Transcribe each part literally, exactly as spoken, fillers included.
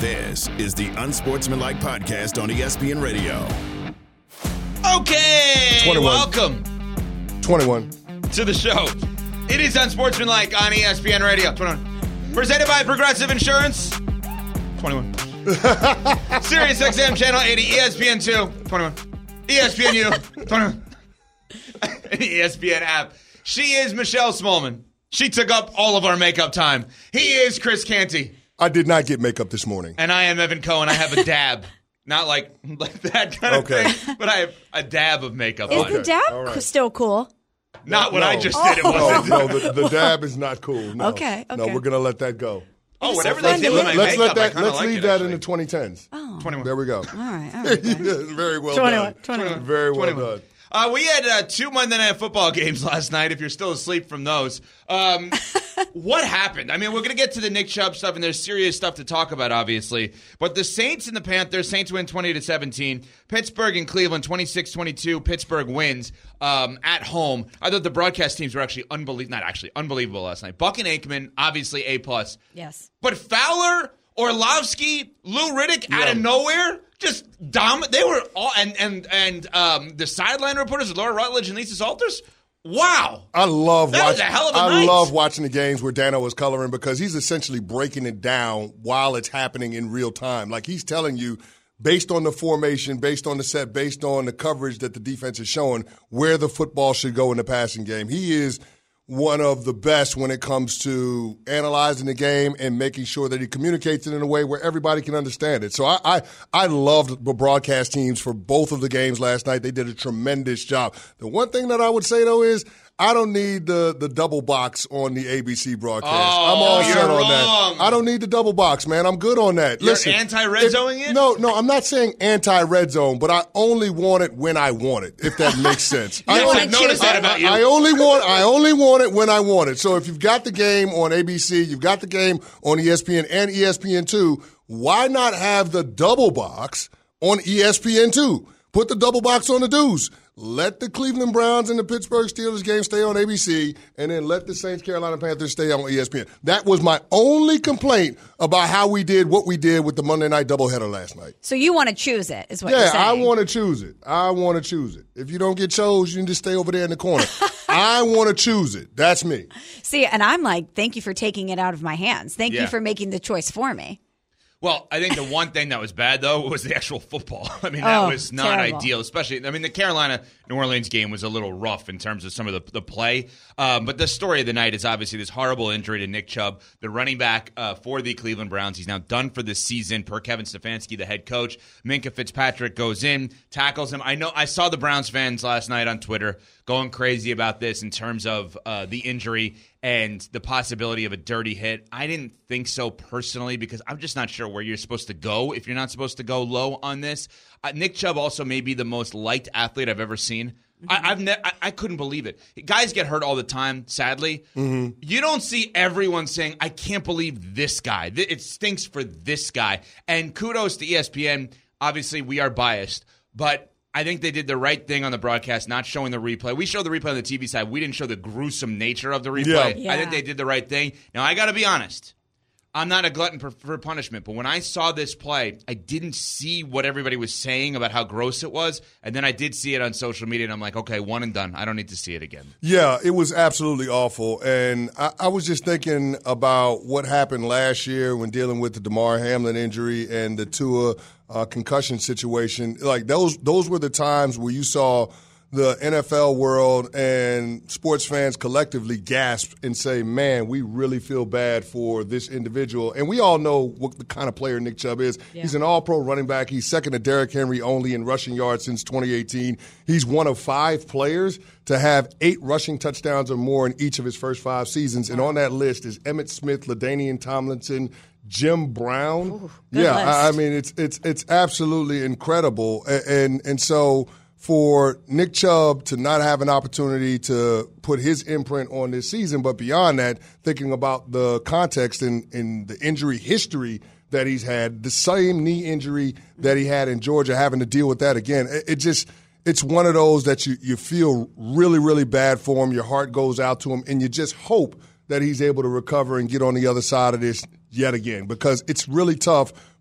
This is the Unsportsmanlike Podcast on E S P N Radio. Okay, twenty-one. Welcome twenty-one to the show. It is Unsportsmanlike on E S P N Radio. twenty-one. Presented by Progressive Insurance. twenty-one. Sirius X M Channel eighty, E S P N two. twenty-one. E S P N U. twenty-one. E S P N app. She is Michelle Smallman. She took up all of our makeup time. He is Chris Canty. I did not get makeup this morning. And I am Evan Cohen. I have a dab. Not like, like that kind of Okay. thing, but I have a dab of makeup Is on. the dab All right. still cool? Not what No. I just did. It No, wasn't. no, the, the dab is not cool. No. Okay, No, okay. we're going to let that go. Oh, whatever so they did with my Let's makeup, let I that. kinda Let's like leave it, that actually. in the twenty tens. Oh. twenty-one. There we go. All right, all right. Very well twenty-one, done. twenty-one. Very well twenty-one. done. Uh, we had uh, two Monday Night Football games last night, if you're still asleep from those. Um, what happened? I mean, we're going to get to the Nick Chubb stuff, and there's serious stuff to talk about, obviously. But the Saints and the Panthers, Saints win twenty to seventeen. Pittsburgh and Cleveland, twenty-six twenty-two. Pittsburgh wins um, at home. I thought the broadcast teams were actually unbelievable. Not actually, unbelievable last night. Buck and Aikman, obviously A+. Yes. But Fowler, Orlovsky, Lou Riddick out Yeah. of nowhere, just dom. They were all and and and um, the sideline reporters, Laura Rutledge and Lisa Salters. Wow, I love That was watching. a hell of a I night. love watching the games where Dano was coloring because he's essentially breaking it down while it's happening in real time. Like he's telling you, based on the formation, based on the set, based on the coverage that the defense is showing, where the football should go in the passing game. He is one of the best when it comes to analyzing the game and making sure that he communicates it in a way where everybody can understand it. So I I, I loved the broadcast teams for both of the games last night. They did a tremendous job. The one thing that I would say, though, is I don't need the, the double box on the A B C broadcast. Oh, I'm all you're set on wrong. that. I don't need the double box, man. I'm good on that. You're Listen, anti-red if- zoning it? No, no, I'm not saying anti-red zone, but I only want it when I want it, if that makes sense. I Yes, only- I've noticed that about you. I only want I only want it when I want it. So if you've got the game on A B C, you've got the game on E S P N and E S P N two, why not have the double box on E S P N two? Put the double box on the dudes. Let the Cleveland Browns and the Pittsburgh Steelers game stay on A B C, and then let the Saints Carolina Panthers stay on E S P N. That was my only complaint about how we did what we did with the Monday night doubleheader last night. So you want to choose it, is what you're Yeah, saying. I want to choose it. I want to choose it. If you don't get chose, you can just stay over there in the corner. I want to choose it. That's me. See, and I'm like, thank you for taking it out of my hands. Thank Yeah. you for making the choice for me. Well, I think the one thing that was bad, though, was the actual football. I mean, that Oh, was not terrible. ideal, especially, I mean, the Carolina-New Orleans game was a little rough in terms of some of the, the play. Um, but the story of the night is obviously this horrible injury to Nick Chubb, the running back uh, for the Cleveland Browns. He's now done for the season, per Kevin Stefanski, the head coach. Minkah Fitzpatrick goes in, tackles him. I know I saw the Browns fans last night on Twitter going crazy about this in terms of uh, the injury and the possibility of a dirty hit. I didn't think so personally because I'm just not sure where you're supposed to go if you're not supposed to go low on this. Uh, Nick Chubb also may be the most liked athlete I've ever seen. I, I've ne- I, I couldn't believe it. Guys get hurt all the time, sadly. Mm-hmm. You don't see everyone saying, I can't believe this guy. Th- It stinks for this guy. And kudos to E S P N. Obviously, we are biased, but I think they did the right thing on the broadcast, not showing the replay. We showed the replay on the T V side. We didn't show the gruesome nature of the replay. Yeah. I think they did the right thing. Now, I got to be honest. I'm not a glutton for, for punishment, but when I saw this play, I didn't see what everybody was saying about how gross it was, and then I did see it on social media, and I'm like, okay, one and done. I don't need to see it again. Yeah, it was absolutely awful. And I, I was just thinking about what happened last year when dealing with the DeMar Hamlin injury and the Tua uh, concussion situation. Like those, those were the times where you saw the N F L world and sports fans collectively gasp and say, man, we really feel bad for this individual. And we all know what the kind of player Nick Chubb is. Yeah. He's an all-pro running back. He's second to Derrick Henry only in rushing yards since twenty eighteen. He's one of five players to have eight rushing touchdowns or more in each of his first five seasons. And on that list is Emmitt Smith, LaDainian Tomlinson, Jim Brown. Ooh, good yeah, list. I, I mean, it's it's it's absolutely incredible. And, and, and so – for Nick Chubb to not have an opportunity to put his imprint on this season, but beyond that, thinking about the context and, and the injury history that he's had, the same knee injury that he had in Georgia, having to deal with that again, it, it just it's one of those that you, you feel really, really bad for him. Your heart goes out to him, and you just hope that he's able to recover and get on the other side of this yet again, because it's really tough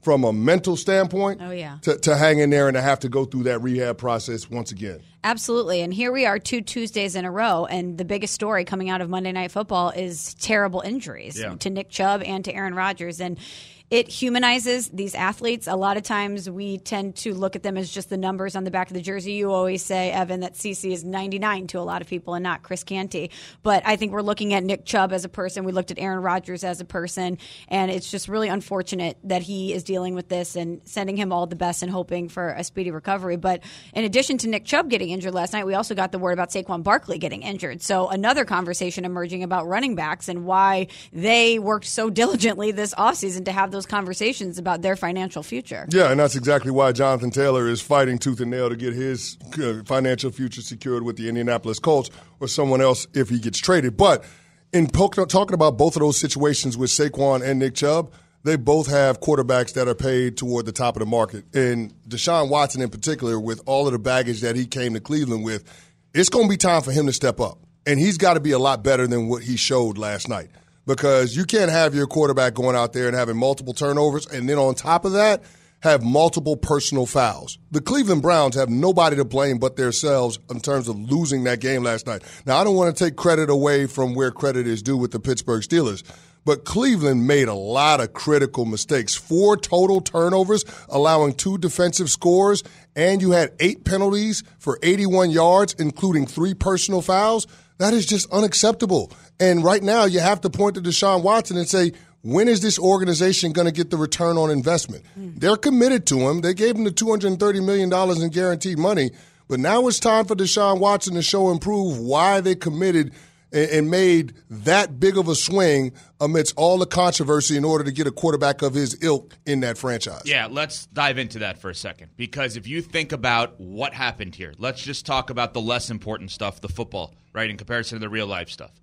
from a mental standpoint oh, yeah. to, to hang in there and to have to go through that rehab process once again. Absolutely. And here we are two Tuesdays in a row, and the biggest story coming out of Monday Night Football is terrible injuries yeah. to Nick Chubb and to Aaron Rodgers. And it humanizes these athletes. A lot of times we tend to look at them as just the numbers on the back of the jersey. You always say, Evan, that CeCe is ninety-nine to a lot of people and not Chris Canty. But I think we're looking at Nick Chubb as a person. We looked at Aaron Rodgers as a person. And it's just really unfortunate that he is dealing with this, and sending him all the best and hoping for a speedy recovery. But in addition to Nick Chubb getting injured last night, we also got the word about Saquon Barkley getting injured. So another conversation emerging about running backs and why they worked so diligently this offseason to have those conversations about their financial future. Yeah, and that's exactly why Jonathan Taylor is fighting tooth and nail to get his uh, financial future secured with the Indianapolis Colts or someone else if he gets traded. But in talking about both of those situations with Saquon and Nick Chubb, they both have quarterbacks that are paid toward the top of the market. And Deshaun Watson in particular, with all of the baggage that he came to Cleveland with, it's going to be time for him to step up. And he's got to be a lot better than what he showed last night. Because you can't have your quarterback going out there and having multiple turnovers, and then on top of that, have multiple personal fouls. The Cleveland Browns have nobody to blame but themselves in terms of losing that game last night. Now, I don't want to take credit away from where credit is due with the Pittsburgh Steelers, but Cleveland made a lot of critical mistakes. Four total turnovers, allowing two defensive scores, and you had eight penalties for eighty-one yards, including three personal fouls. That is just unacceptable. And right now, you have to point to Deshaun Watson and say, when is this organization going to get the return on investment? Mm. They're committed to him. They gave him the two hundred thirty million dollars in guaranteed money. But now it's time for Deshaun Watson to show and prove why they committed and made that big of a swing amidst all the controversy in order to get a quarterback of his ilk in that franchise. Yeah, let's dive into that for a second. Because if you think about what happened here, let's just talk about the less important stuff, the football, right, in comparison to the real-life stuff.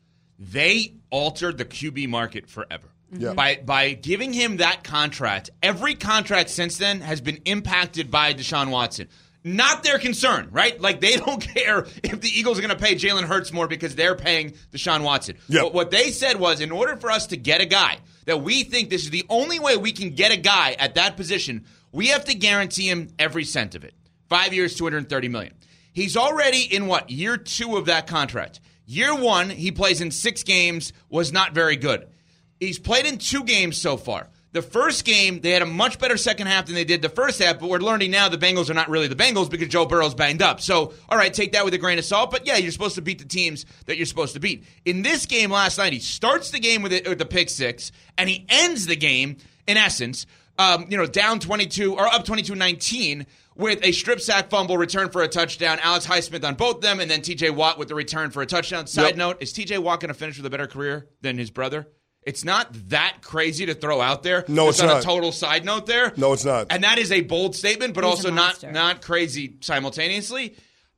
They altered the Q B market forever. Yeah. By by giving him that contract. Every contract since then has been impacted by Deshaun Watson. Not their concern, right? Like, they don't care if the Eagles are going to pay Jalen Hurts more because they're paying Deshaun Watson. Yep. But what they said was, in order for us to get a guy that we think this is the only way we can get a guy at that position, we have to guarantee him every cent of it. Five years, two hundred thirty million dollars. He's already in, what, year two of that contract. Year one, he plays in six games, was not very good. He's played in two games so far. The first game, they had a much better second half than they did the first half, but we're learning now the Bengals are not really the Bengals because Joe Burrow's banged up. So, all right, take that with a grain of salt, but yeah, you're supposed to beat the teams that you're supposed to beat. In this game last night, he starts the game with, it, with the pick six, and he ends the game, in essence, um, you know, down twenty-two, or up twenty-two nineteen, with a strip sack fumble return for a touchdown. Alex Highsmith on both of them, and then T J Watt with the return for a touchdown. Side yep. note, is T J Watt going to finish with a better career than his brother? It's not that crazy to throw out there. No, it's on not. a total side note there. No, it's not. And that is a bold statement, but He's also a not, monster. not crazy simultaneously.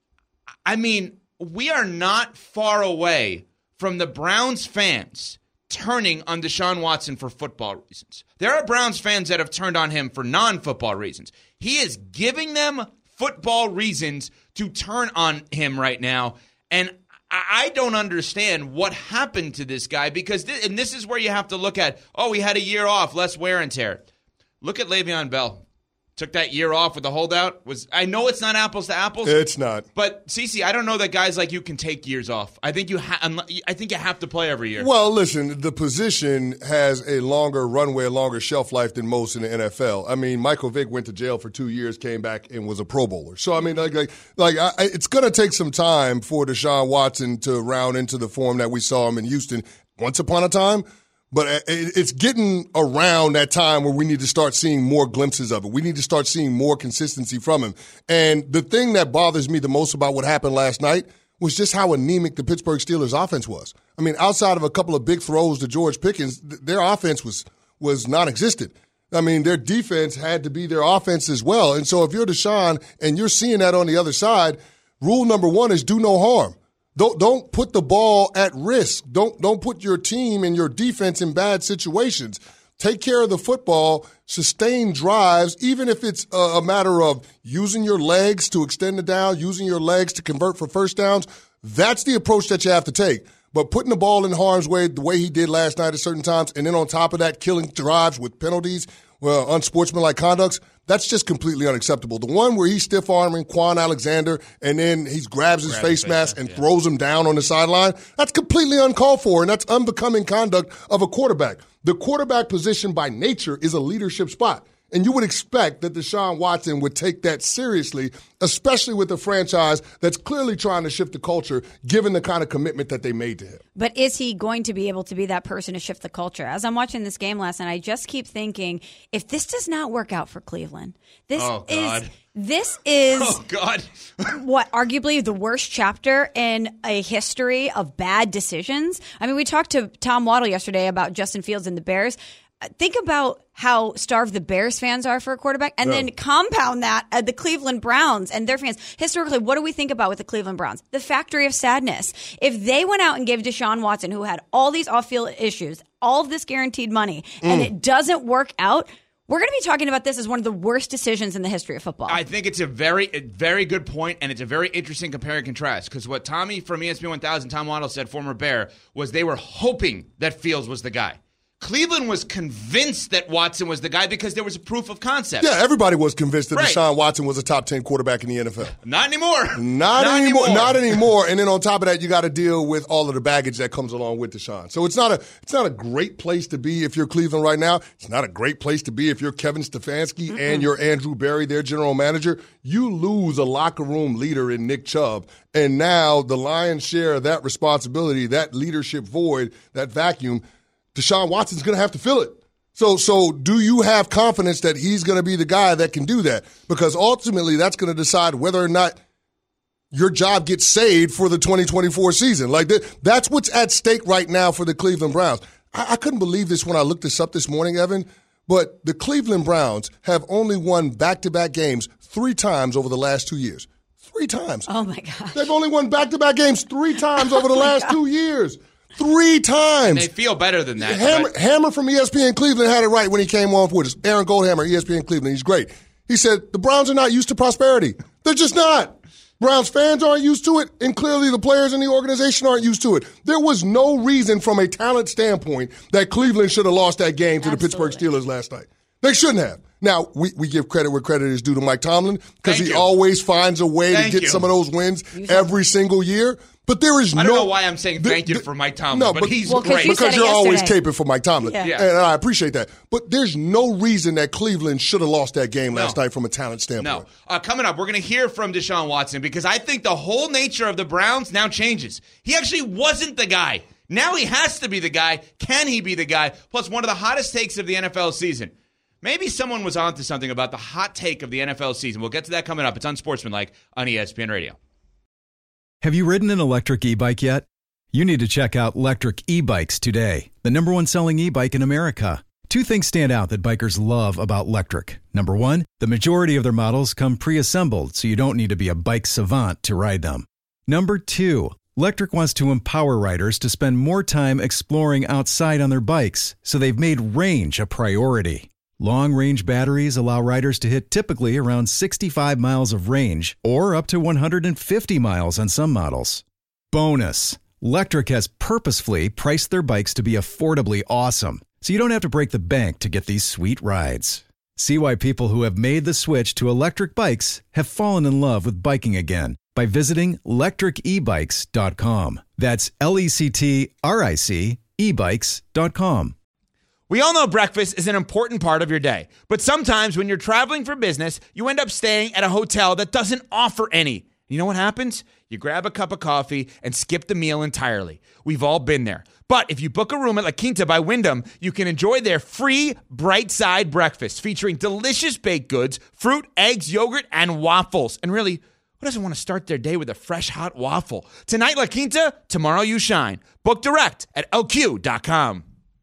I mean, we are not far away from the Browns fans turning on Deshaun Watson for football reasons. There are Browns fans that have turned on him for non-football reasons. He is giving them football reasons to turn on him right now. And I don't understand what happened to this guy because, th- and this is where you have to look at, oh, he had a year off, less wear and tear. Look at Le'Veon Bell. Took that year off with the holdout. Was I know it's not apples to apples. It's not. But CeCe, I don't know that guys like you can take years off. I think you ha- I think you have to play every year. Well, listen, the position has a longer runway, a longer shelf life than most in the N F L. I mean, Michael Vick went to jail for two years, came back, and was a Pro Bowler. So, I mean, like, like, like I, it's going to take some time for Deshaun Watson to round into the form that we saw him in Houston once upon a time. But it's getting around that time where we need to start seeing more glimpses of it. We need to start seeing more consistency from him. And the thing that bothers me the most about what happened last night was just how anemic the Pittsburgh Steelers offense was. I mean, outside of a couple of big throws to George Pickens, their offense was was non-existent. I mean, their defense had to be their offense as well. And so if you're Deshaun and you're seeing that on the other side, rule number one is do no harm. Don't don't put the ball at risk. Don't don't put your team and your defense in bad situations. Take care of the football, sustain drives, even if it's a, a matter of using your legs to extend the down, using your legs to convert for first downs. That's the approach that you have to take. But putting the ball in harm's way the way he did last night at certain times, and then on top of that, killing drives with penalties, well, unsportsmanlike conducts, that's just completely unacceptable. The one where he's stiff-arming Quan Alexander and then he grabs his Grab face, his face mask mask, and yeah. throws him down on the sideline, that's completely uncalled for, and that's unbecoming conduct of a quarterback. The quarterback position by nature is a leadership spot. And you would expect that Deshaun Watson would take that seriously, especially with a franchise that's clearly trying to shift the culture, given the kind of commitment that they made to him. But is he going to be able to be that person to shift the culture? As I'm watching this game last night, I just keep thinking, if this does not work out for Cleveland, this Oh, God. is this is Oh, God. what arguably the worst chapter in a history of bad decisions. I mean, we talked to Tom Waddle yesterday about Justin Fields and the Bears. Think about how starved the Bears fans are for a quarterback, and Yeah. then compound that at the Cleveland Browns and their fans. Historically, what do we think about with the Cleveland Browns? The factory of sadness. If they went out and gave Deshaun Watson, who had all these off-field issues, all of this guaranteed money, and it doesn't work out, we're going to be talking about this as one of the worst decisions in the history of football. I think it's a very, a very good point, and it's a very interesting compare and contrast. Because what Tommy from E S P N one thousand, Tom Waddle said, former Bear, was they were hoping that Fields was the guy. Cleveland was convinced that Watson was the guy because there was a proof of concept. Yeah, everybody was convinced that Right. Deshaun Watson was a top ten quarterback in the N F L. Not anymore. Not, anymore. Not anymore. And then on top of that, you got to deal with all of the baggage that comes along with Deshaun. So it's not a it's not a great place to be if you're Cleveland right now. It's not a great place to be if you're Kevin Stefanski Mm-mm. and you're Andrew Berry, their general manager. You lose a locker room leader in Nick Chubb, and now the lion's share of that responsibility, that leadership void, that vacuum, Deshaun Watson's going to have to fill it. So, so do you have confidence that he's going to be the guy that can do that? Because ultimately, that's going to decide whether or not your job gets saved for the twenty twenty-four season. Like th- that's what's at stake right now for the Cleveland Browns. I-, I couldn't believe this when I looked this up this morning, Evan. But the Cleveland Browns have only won back-to-back games three times over the last two years. Three times. Oh, my gosh. They've only won back-to-back games three times over the oh last God. two years. Three times. They feel better than that. Hammer, but- Hammer from E S P N Cleveland had it right when he came on with us. Aaron Goldhammer, E S P N Cleveland. He's great. He said, the Browns are not used to prosperity. They're just not. Browns fans aren't used to it, and clearly the players in the organization aren't used to it. There was no reason from a talent standpoint that Cleveland should have lost that game to Absolutely. the Pittsburgh Steelers last night. They shouldn't have. Now, we, we give credit where credit is due to Mike Tomlin because Thank he you. always finds a way Thank to get you. some of those wins every single year. But there is no. I don't know why I'm saying the- thank you the- for Mike Tomlin, no, but, but- he's Well, 'cause great. you said because it you're always yesterday. caping for Mike Tomlin. Yeah. Yeah. And I appreciate that. But there's no reason that Cleveland should have lost that game last No. night from a talent standpoint. No. Uh, coming up, we're going to hear from Deshaun Watson because I think the whole nature of the Browns now changes. He actually wasn't the guy. Now he has to be the guy. Can he be the guy? Plus, one of the hottest takes of the N F L season. Maybe someone was onto something about the hot take of the N F L season. We'll get to that coming up. It's Unsportsmanlike on E S P N Radio. Have you ridden an electric e-bike yet? You need to check out Lectric E-Bikes today, the number one selling e-bike in America. Two things stand out that bikers love about Lectric. Number one, the majority of their models come pre-assembled, so you don't need to be a bike savant to ride them. Number two, Lectric wants to empower riders to spend more time exploring outside on their bikes, so they've made range a priority. Long-range batteries allow riders to hit typically around sixty-five miles of range or up to one hundred fifty miles on some models. Bonus, Lectric has purposefully priced their bikes to be affordably awesome, so you don't have to break the bank to get these sweet rides. See why people who have made the switch to electric bikes have fallen in love with biking again by visiting lectric e bikes dot com. That's L E C T R I C e bikes dot com. We all know breakfast is an important part of your day, but sometimes when you're traveling for business, you end up staying at a hotel that doesn't offer any. You know what happens? You grab a cup of coffee and skip the meal entirely. We've all been there. But if you book a room at La Quinta by Wyndham, you can enjoy their free Bright Side breakfast featuring delicious baked goods, fruit, eggs, yogurt, and waffles. And really, who doesn't want to start their day with a fresh, hot waffle? Tonight, La Quinta, tomorrow you shine. Book direct at L Q dot com.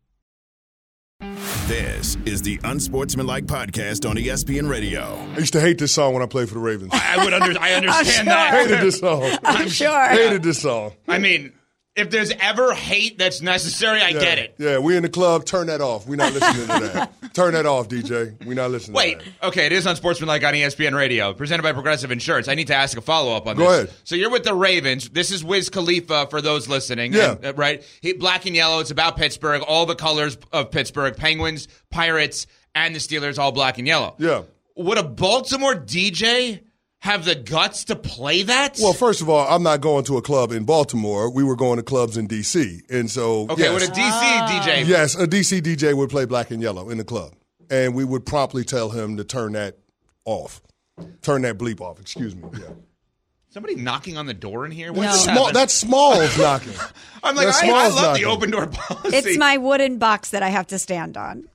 This is the Unsportsmanlike Podcast on E S P N Radio. I used to hate this song when I played for the Ravens. I would under, I understand I'm that. Hated this song. I'm sure. Hated this song. I mean, if there's ever hate that's necessary, I Yeah. get it. Yeah, we in the club. Turn that off. We're not listening to that. Turn that off, D J. We're not listening Wait, to that. okay, it is Unsportsmanlike on E S P N Radio, presented by Progressive Insurance. I need to ask a follow-up on Go this. ahead. So you're with the Ravens. This is Wiz Khalifa for those listening. Yeah. And, uh, right? He, black and yellow. It's about Pittsburgh. All the colors of Pittsburgh. Penguins, Pirates, and the Steelers all black and yellow. Yeah. Would a Baltimore D J have the guts to play that? Well, first of all, I'm not going to a club in Baltimore. We were going to clubs in D C. And so, okay, yes. would a D C ah. D J? Yes, a D C D J would play black and yellow in the club. And we would promptly tell him to turn that off. Turn that bleep off, excuse me. Yeah. Somebody knocking on the door in here? No. What's Small, that's Smalls knocking. I'm like, That's I, I Smalls love knocking. the open door policy. It's my wooden box that I have to stand on.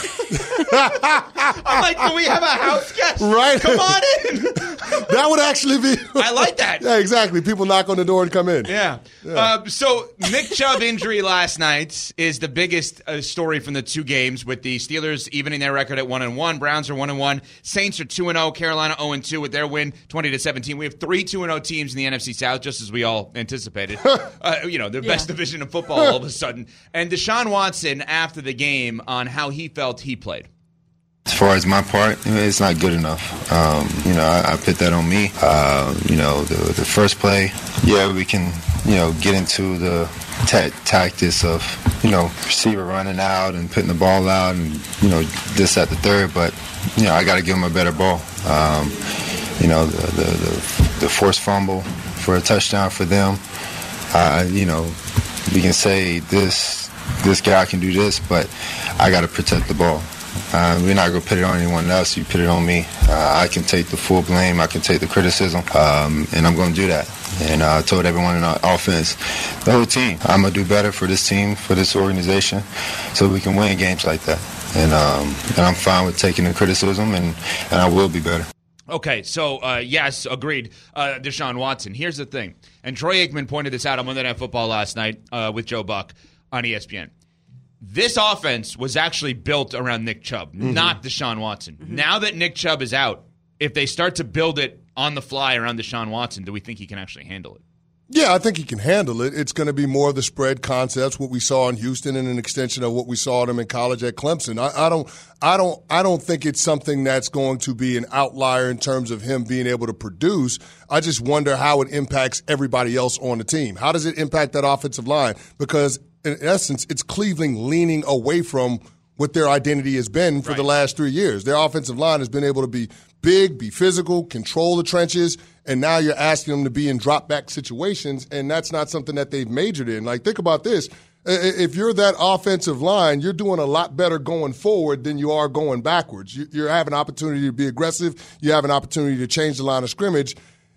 I'm like, can we have a house guest? Right. Come on in. That would actually be. I like that. Yeah, exactly. People knock on the door and come in. Yeah. yeah. Uh, so Nick Chubb injury last night is the biggest uh, story from the two games, with the Steelers evening their record at one and one. Browns are one and one. Saints are two and zero. Carolina zero and two with their win, twenty to seventeen. We have three two and zero teams in the N F C South, just as we all anticipated. uh, you know, the Yeah. best division of football all of a sudden. And Deshaun Watson after the game on how he felt he played. As far as my part, it's not good enough. Um, you know, I, I put that on me. Uh, you know, the, the first play, yeah, we can, you know, get into the ta- tactics of, you know, receiver running out and putting the ball out and, you know, this at the third. But, you know, I got to give him a better ball. Um, you know, the, the, the, the forced fumble for a touchdown for them. Uh, you know, we can say this, this guy can do this, but I got to protect the ball. Uh, we're not going to put it on anyone else. You put it on me. Uh, I can take the full blame. I can take the criticism, um, and I'm going to do that. And uh, I told everyone in our offense, the whole team, I'm going to do better for this team, for this organization, so we can win games like that. And um, and I'm fine with taking the criticism, and, and I will be better. Okay, so uh, yes, agreed. Uh, Deshaun Watson. Here's the thing, and Troy Aikman pointed this out on Monday Night Football last night uh, with Joe Buck on E S P N. This offense was actually built around Nick Chubb, mm-hmm. not Deshaun Watson. Mm-hmm. Now that Nick Chubb is out, if they start to build it on the fly around Deshaun Watson, do we think he can actually handle it? Yeah, I think he can handle it. It's going to be more of the spread concepts, what we saw in Houston, and an extension of what we saw them in college at Clemson. I, I don't, I don't, I don't think it's something that's going to be an outlier in terms of him being able to produce. I just wonder how it impacts everybody else on the team. How does it impact that offensive line? Because in essence, it's Cleveland leaning away from what their identity has been for right. the last three years. Their offensive line has been able to be big, be physical, control the trenches, and now you're asking them to be in drop-back situations, and that's not something that they've majored in. Like, think about this. If you're that offensive line, you're doing a lot better going forward than you are going backwards. You have an opportunity to be aggressive. You have an opportunity to change the line of scrimmage.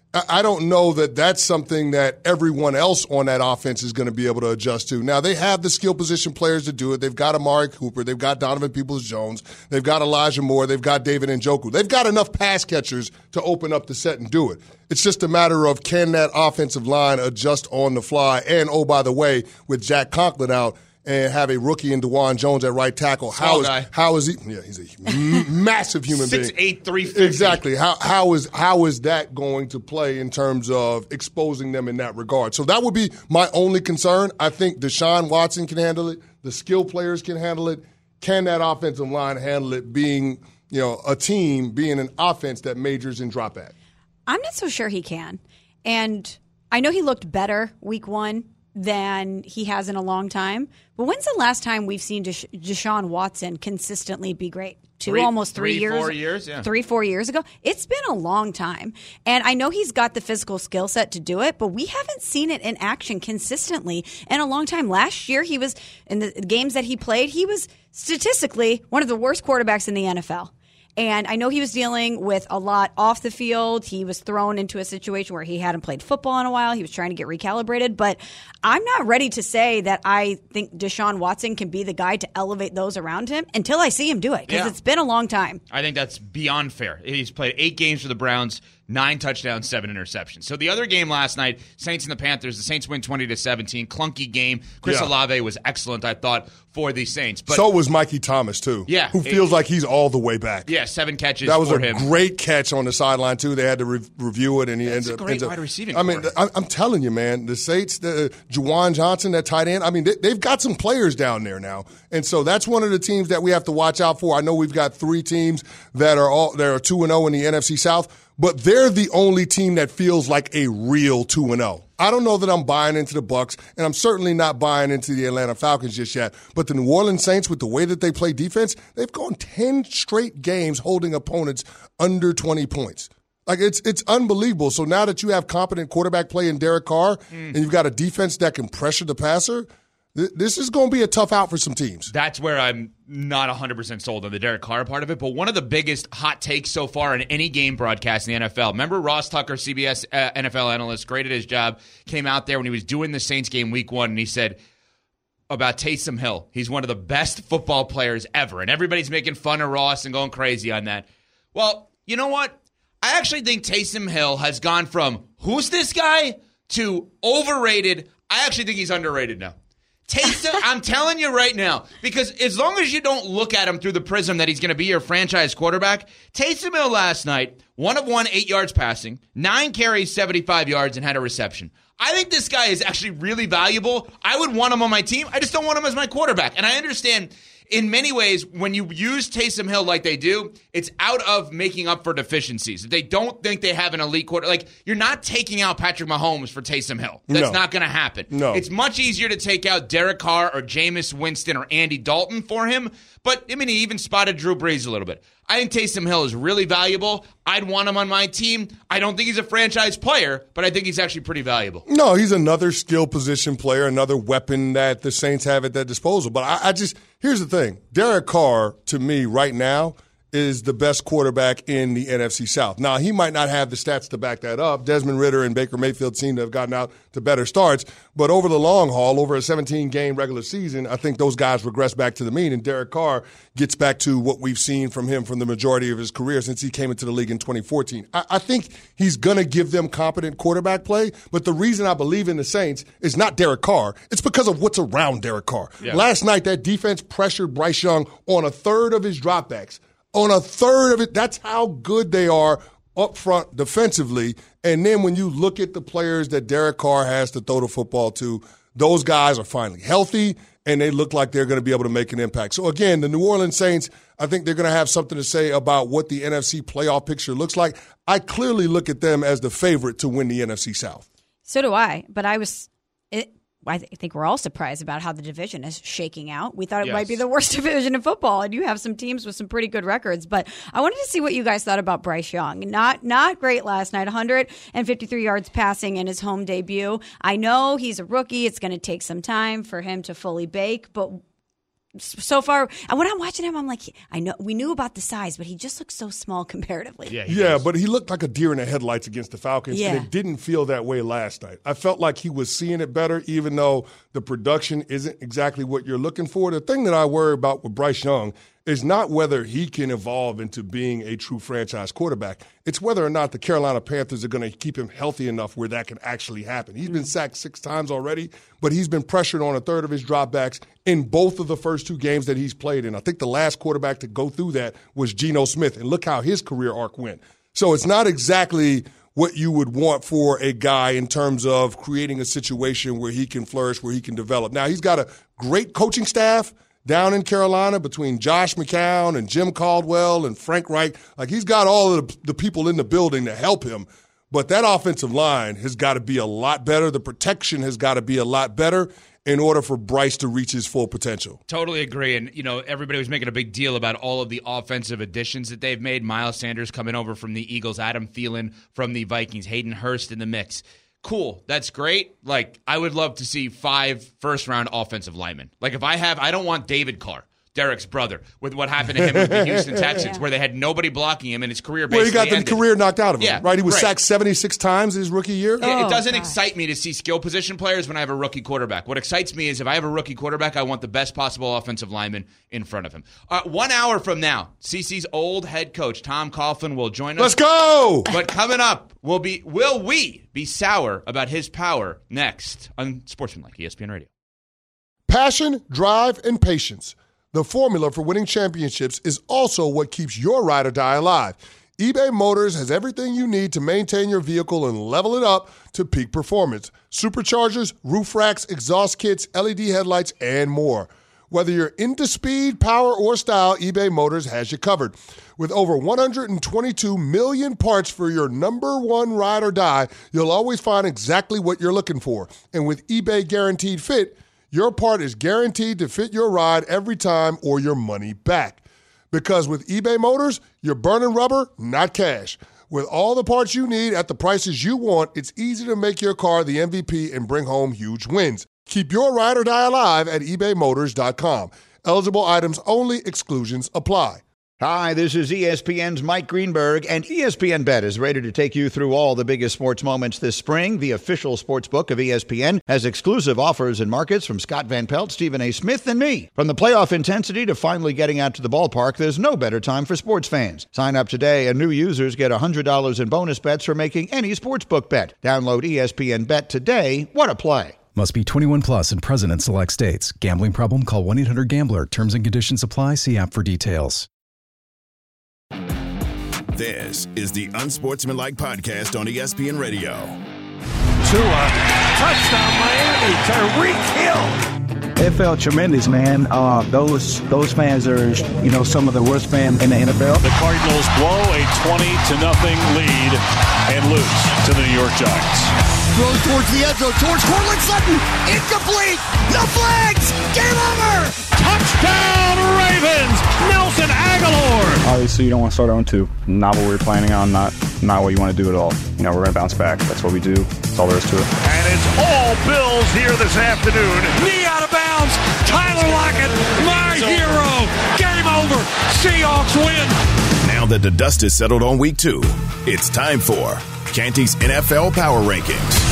I don't know that that's something that everyone else on that offense is going to be able to adjust to. Now, they have the skill position players to do it. They've got Amari Cooper. They've got Donovan Peoples-Jones. They've got Elijah Moore. They've got David Njoku. They've got enough pass catchers to open up the set and do it. It's just a matter of can that offensive line adjust on the fly. And, oh, by the way, with Jack Conklin out, and have a rookie in DeJuan Jones at right tackle. Small How is guy. how is he? Yeah, he's a m- massive human being. six eight, three fifty Exactly. How how is how is that going to play in terms of exposing them in that regard? So that would be my only concern. I think Deshaun Watson can handle it. The skill players can handle it. Can that offensive line handle it? Being you know a team, being an offense that majors in drop back. I'm not so sure he can, and I know he looked better week one than he has in a long time. But when's the last time we've seen Desha- Deshaun Watson consistently be great? Two, Three- almost three, three, years. four years, yeah. Three, four years ago. It's been a long time. And I know he's got the physical skill set to do it, but we haven't seen it in action consistently in a long time. Last year, he was, in the games that he played, he was statistically one of the worst quarterbacks in the N F L. And I know he was dealing with a lot off the field. He was thrown into a situation where he hadn't played football in a while. He was trying to get recalibrated. But I'm not ready to say that I think Deshaun Watson can be the guy to elevate those around him until I see him do it, because Yeah. it's been a long time. I think that's beyond fair. He's played eight games for the Browns, nine touchdowns, seven interceptions. So the other game last night, Saints and the Panthers, the Saints win twenty to seventeen. Clunky game. Chris Yeah. Olave was excellent, I thought, for the Saints. But So was Mikey Thomas, too. Yeah. Who feels like he's all the way back. yeah, seven catches That was for a him. great catch on the sideline, too. They had to re- review it, and he That's ended a up. great ends up- wide receiving I mean, core. I, I'm telling you, man, the Saints, the Juwan Johnson, that tight end, I mean, they, they've got some players down there now. And so that's one of the teams that we have to watch out for. I know we've got three teams that are all that are two and oh in the N F C South. but they're the only team that feels like a real two and oh. I don't know that I'm buying into the Bucs, and I'm certainly not buying into the Atlanta Falcons just yet. But the New Orleans Saints, with the way that they play defense, they've gone ten straight games holding opponents under twenty points. Like, it's it's unbelievable. So now that you have competent quarterback play in Derek Carr, mm. and you've got a defense that can pressure the passer, this is going to be a tough out for some teams. That's where I'm not one hundred percent sold on the Derek Carr part of it. But one of the biggest hot takes so far in any game broadcast in the N F L. Remember Ross Tucker, C B S uh, N F L analyst, great at his job, came out there when he was doing the Saints game week one, and he said about Taysom Hill, he's one of the best football players ever. And everybody's making fun of Ross and going crazy on that. Well, you know what? I actually think Taysom Hill has gone from who's this guy to overrated. I actually think he's underrated now. Taysom, I'm telling you right now, because as long as you don't look at him through the prism that he's going to be your franchise quarterback, Taysom Hill last night, one of one, eight yards passing, nine carries, seventy-five yards, and had a reception. I think this guy is actually really valuable. I would want him on my team. I just don't want him as my quarterback. And I understand in many ways, when you use Taysom Hill like they do, it's out of making up for deficiencies. They don't think they have an elite quarter. Like, you're not taking out Patrick Mahomes for Taysom Hill. That's no. not going to happen. No. It's much easier to take out Derek Carr or Jameis Winston or Andy Dalton for him. But, I mean, he even spotted Drew Brees a little bit. I think Taysom Hill is really valuable. I'd want him on my team. I don't think he's a franchise player, but I think he's actually pretty valuable. No, he's another skill position player, another weapon that the Saints have at their disposal. But I, I just – here's the thing. Derek Carr, to me, right now, is the best quarterback in the N F C South. Now, he might not have the stats to back that up. Desmond Ridder and Baker Mayfield seem to have gotten out to better starts. But over the long haul, over a seventeen-game regular season, I think those guys regress back to the mean, and Derek Carr gets back to what we've seen from him from the majority of his career since he came into the league in twenty fourteen. I, I think he's going to give them competent quarterback play, but the reason I believe in the Saints is not Derek Carr. It's because of what's around Derek Carr. Yeah. Last night, that defense pressured Bryce Young on a third of his dropbacks. On a third of it, that's how good they are up front defensively. And then when you look at the players that Derek Carr has to throw the football to, those guys are finally healthy, and they look like they're going to be able to make an impact. So, again, the New Orleans Saints, I think they're going to have something to say about what the N F C playoff picture looks like. I clearly look at them as the favorite to win the N F C South. So do I, but I was it, – I think we're all surprised about how the division is shaking out. We thought it yes. might be the worst division in football, and you have some teams with some pretty good records. But I wanted to see what you guys thought about Bryce Young. Not not great last night, one hundred fifty-three yards passing in his home debut. I know he's a rookie. It's going to take some time for him to fully bake, but so far, and when I'm watching him, I'm like, I know we knew about the size, but he just looks so small comparatively. Yeah, yeah, but he looked like a deer in the headlights against the Falcons, yeah. and it didn't feel that way last night. I felt like he was seeing it better, even though the production isn't exactly what you're looking for. The thing that I worry about with Bryce Young is not whether he can evolve into being a true franchise quarterback. It's whether or not the Carolina Panthers are going to keep him healthy enough where that can actually happen. He's been sacked six times already, but he's been pressured on a third of his dropbacks in both of the first two games that he's played in. I think the last quarterback to go through that was Geno Smith, and look how his career arc went. So it's not exactly what you would want for a guy in terms of creating a situation where he can flourish, where he can develop. Now, he's got a great coaching staff down in Carolina between Josh McCown and Jim Caldwell and Frank Reich. Like, he's got all of the, the people in the building to help him. But that offensive line has got to be a lot better. The protection has got to be a lot better in order for Bryce to reach his full potential. Totally agree. And, you know, everybody was making a big deal about all of the offensive additions that they've made. Miles Sanders coming over from the Eagles, Adam Thielen from the Vikings, Hayden Hurst in the mix. Cool. That's great. Like, I would love to see five first-round offensive linemen. Like, if I have, I don't want David Carr, Derek's brother, with what happened to him with the Houston Texans, yeah. where they had nobody blocking him and his career basically Well, he got ended. the career knocked out of him, yeah, right? He was right. sacked seventy-six times his rookie year. Oh, it doesn't God. excite me to see skill position players when I have a rookie quarterback. What excites me is if I have a rookie quarterback, I want the best possible offensive lineman in front of him. Uh, one hour from now, C C's old head coach, Tom Coughlin, will join us. Let's go! But coming up, will be will we be sour about his power next on Sportsmanlike, E S P N Radio. Passion, drive, and patience. The formula for winning championships is also what keeps your ride or die alive. eBay Motors has everything you need to maintain your vehicle and level it up to peak performance. Superchargers, roof racks, exhaust kits, L E D headlights, and more. Whether you're into speed, power, or style, eBay Motors has you covered. With over one hundred twenty-two million parts for your number one ride or die, you'll always find exactly what you're looking for. And with eBay Guaranteed Fit, your part is guaranteed to fit your ride every time or your money back. Because with eBay Motors, you're burning rubber, not cash. With all the parts you need at the prices you want, it's easy to make your car the M V P and bring home huge wins. Keep your ride or die alive at ebay motors dot com. Eligible items only. Exclusions apply. Hi, this is E S P N's Mike Greenberg, and E S P N Bet is ready to take you through all the biggest sports moments this spring. The official sports book of E S P N has exclusive offers and markets from Scott Van Pelt, Stephen A. Smith, and me. From the playoff intensity to finally getting out to the ballpark, there's no better time for sports fans. Sign up today, and new users get one hundred dollars in bonus bets for making any sportsbook bet. Download E S P N Bet today. What a play. Must be twenty-one plus and present in select states. Gambling problem? Call one eight hundred gambler. Terms and conditions apply. See app for details. This is the Unsportsmanlike Podcast on E S P N Radio. Tua, touchdown Miami, Tyreek Hill. It felt tremendous, man. Uh, those those fans are, you know, some of the worst fans in the N F L. The Cardinals blow a twenty to nothing lead and lose to the New York Giants. Throws towards the end zone, towards Cortland Sutton. Incomplete. No flags. Game over. Touchdown Ravens. Nelson Aguilar. Obviously, you don't want to start on two. Not what we were planning on. Not not what you want to do at all. You know, we're going to bounce back. That's what we do. That's all there is to it. And it's all Bills here this afternoon. Knee out of bounds. Tyler Lockett, my hero. Game over. Seahawks win. Now that the dust has settled on week two, it's time for Canty's N F L Power Rankings.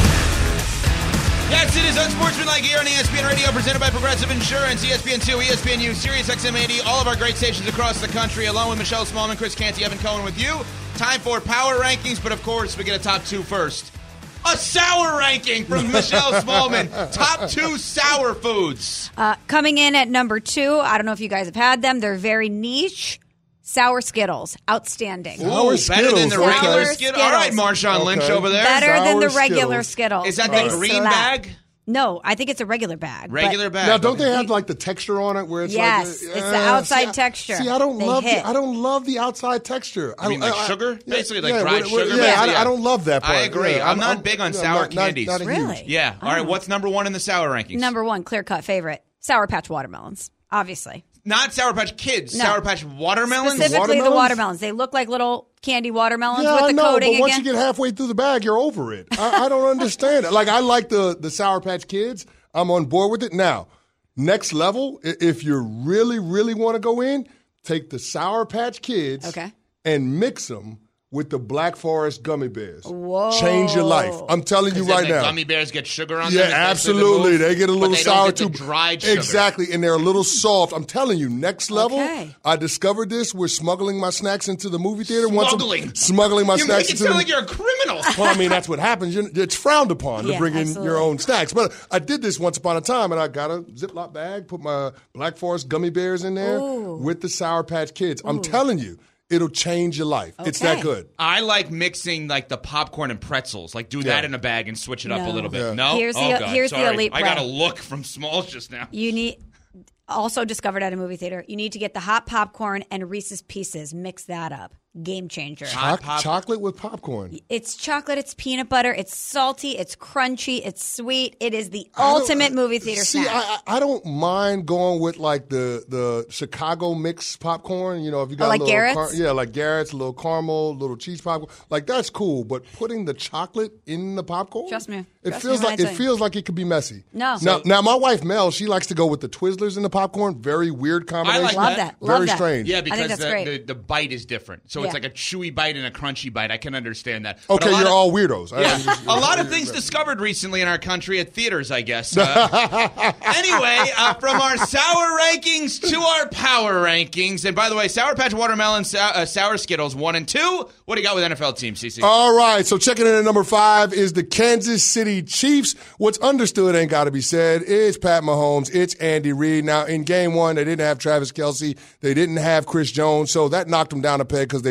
Yes, it is Unsportsmanlike here on E S P N Radio, presented by Progressive Insurance, E S P N two, E S P N U, Sirius X M eighty, all of our great stations across the country, along with Michelle Smallman, Chris Canty, Evan Cohen with you. Time for Power Rankings, but of course, we get a top two first. A sour ranking from Michelle Smallman. Top two sour foods. Uh, coming in at number two, I don't know if you guys have had them. They're very niche. Sour Skittles. Outstanding. Ooh, better Skittles, than the okay. regular Sour Skittles. All right, Marshawn Okay. Lynch over there. Better Sour than the regular Skittles. Skittles. Is that They the green slap. bag? No, I think it's a regular bag. but- Regular bag. Now, don't they Okay. have like the texture on it where it's Yes, like it's the outside see, I- texture. See, I don't They love hit. the, I don't love the outside texture. I mean, like sugar? Basically, like yeah, dried what- what- sugar, Yeah, basically. I, I don't love that part. I agree. Yeah, I'm not big on yeah, sour not- not- candies. not a huge- Really? Yeah. All right, what's number one in the sour rankings? Number one, clear-cut favorite, Sour Patch watermelons, obviously. Not Sour Patch Kids. No. Sour Patch watermelons? Specifically the Watermelons? watermelons. They look like little candy watermelons Yeah, with I the know, coating but once again. you get halfway through the bag, you're over it. I, I don't understand it. Like, I like the, the Sour Patch Kids. I'm on board with it. Now, next level, i- if you really, really want to go in, take the Sour Patch Kids Okay. and mix them with the Black Forest gummy bears. Whoa. Change your life. I'm telling you Because right then the now. gummy bears get sugar on Yeah, them. It's basically the absolutely. move, They get a but little they sour don't get the too. dried sugar. Exactly, and they're a little soft. I'm telling you, next level. Okay. I discovered this. We're smuggling my snacks into the movie theater. Once a- Smuggling? smuggling my You snacks make it into sound the like you're a criminal. Well, I mean, that's what happens. You- It's frowned upon Yeah, to bring in absolutely. your own snacks. But I did this once upon a time, and I got a Ziploc bag, put my Black Forest gummy bears in there Ooh. with the Sour Patch Kids. I'm telling you, it'll change your life. It's that Okay. good. I like mixing like the popcorn and pretzels. Like do that Yeah. in a bag and switch it up a No. little bit. Yeah. No? Here's the- oh, God. here's the Sorry. elite I got a play. look from Smalls just now. You need, also discovered at a movie theater, you need to get the hot popcorn and Reese's Pieces. Mix that up. Game changer. Hot Choc- pop- chocolate with popcorn. It's chocolate, it's peanut butter, it's salty, it's crunchy, it's sweet. It is the I don't- ultimate movie theater See, snack. I, I I don't mind going with like the the Chicago mix popcorn. You know, if you got Oh, like a little Garrett's? car- yeah, like Garrett's, a little caramel, little cheese popcorn. Like that's cool. But putting the chocolate in the popcorn, Trust me. it Trust me feels when I like tell it you. feels like it could be messy. No. Now, So- now my wife Mel, she likes to go with the Twizzlers in the popcorn. Very weird combination. like Love that. that. Love Very that. strange. Yeah, I think because that's the, great. the, the bite is different. So Yeah. it's like a chewy bite and a crunchy bite. I can understand that. But Okay, a lot you're of- all weirdos. I- Yeah, I'm just- a lot of things discovered recently in our country at theaters, I guess. Uh, anyway, uh, from our sour rankings to our power rankings. And by the way, Sour Patch Watermelon, sou- uh, Sour Skittles, one and two. What do you got with N F L teams, C C? All right, so checking in at number five is the Kansas City Chiefs. What's understood ain't got to be said. It's Pat Mahomes. It's Andy Reid. Now, in game one, they didn't have Travis Kelce. They didn't have Chris Jones, so that knocked them down a peg because they